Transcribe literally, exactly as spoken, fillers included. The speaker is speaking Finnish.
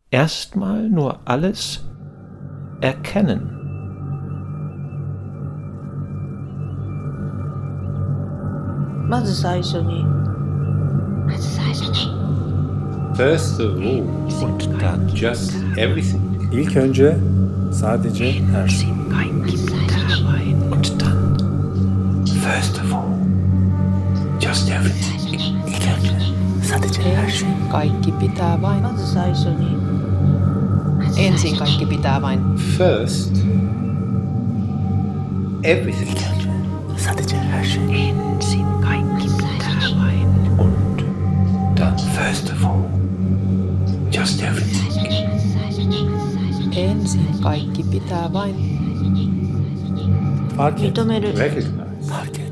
erstmal nur alles erkennen. First of all, Und dann just everything. İlk önce sadece her şey. Und dann First of all, just everything. İlk önce sadece her şey. Kaikki pitää vain. Ensin kaikki pitää vain. First, everything. İlk önce sadece her şey. Ensin kaikki pitää vain. Und dann, first of all, just everything. Ensin kaikki pitää vain. Fark et. Recognize. Fark et.